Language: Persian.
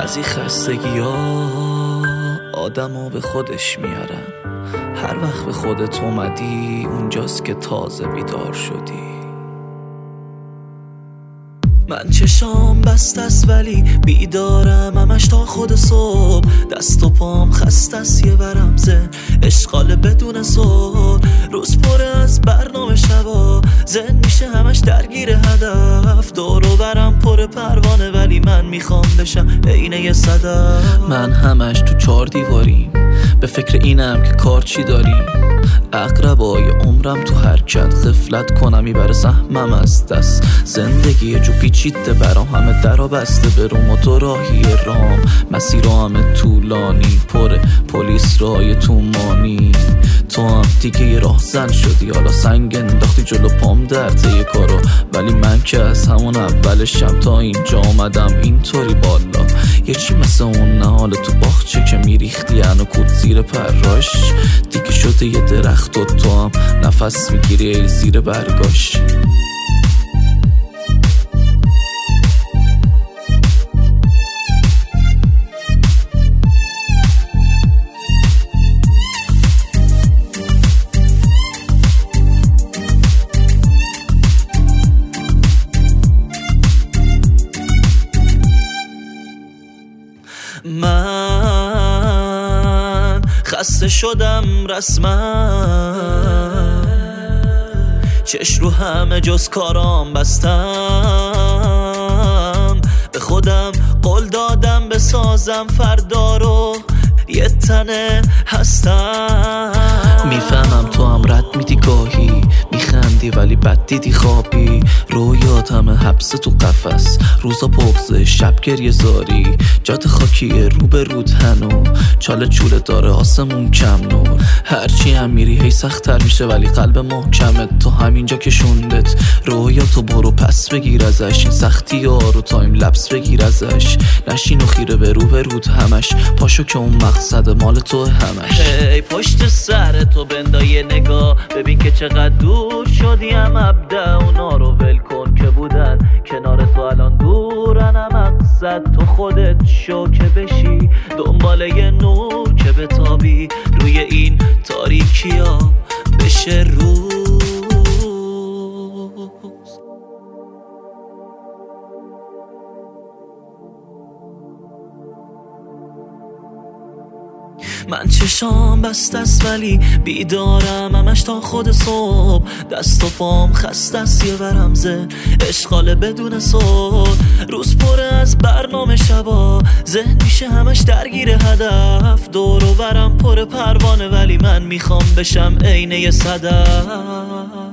بعضی خستگی ها آدمو به خودش میارن. هر وقت به خودت اومدی اونجاست که تازه بیدار شدی. من چشام بسته است ولی بیدارم همش تا خود صبح. دست و پام خسته است یه ورم زن اشغال بدون صبح. روز پر از برنامه شبا زن میشه همش درگیر هدف. دور و برم پر پروانه ولی من میخوام بشم عینه یه صدف. من همش تو 4 دیواریم به فکر اینم که کار چی داریم. اقربای عمرم تو حرکت غفلت کنم میبره سهمم از دست. زندگی جو پیچیده برام همه درا بسته بروم و تو راهی رام. مسیر همه طولانی پره پلیس رای تومانی. تو هم دیگه یه راه زن شدی حالا سنگ انداختی جلو پام در طی کارو. ولی من که از همون اولشم تا اینجا آمدم اینطوری بالا. یه چی مثل اون نهال تو باغچه که میریختی و کود زیر پراش. دیگه شده یه درخت و تو هم نفس میگیری ای زیر برگاش. من خسته شدم رسما. چش رو همه جز کارام بستم. به خودم قول دادم بسازم فردا رو یه تنه هستم. میفهمم تو هم رد میدی گاهی میخندی ولی بد دیدی خوابی. رویات همه حبس تو قفس روزا بغضه شب گریه زاری. جات خاکیه رو به رود هنو چاله چوله داره آسمون کم نور. هرچی هم میری هی سخت‌تر میشه ولی قلب محکمت تو همینجا که شوندت. رویاتو برو پس بگیر ازش این سختی ها رو تایم لبس بگیر ازش. نشین و خیره به رود همش پاشو که اون مقصد مال تو همش. هی پشت سر تو بندای نگاه ببین که چقدر دور شدی. هم ابدا اونا رو ول کن که بودن کنار تو الان دورن. هم مقصد تو خودت شو که بشی دنبال یه نور که بتابی روی این تاریکی ها بشه روز. من چشام بسته است ولی بیدارم همش تا خود صبح. دست و پام خسته است یه ورم زن اشغال بدون صبح. روز پر از برنامه شبا ذهن میشه همش درگیر هدف. دور و برم پر پروانه ولی من میخوام بشم عینه صدف.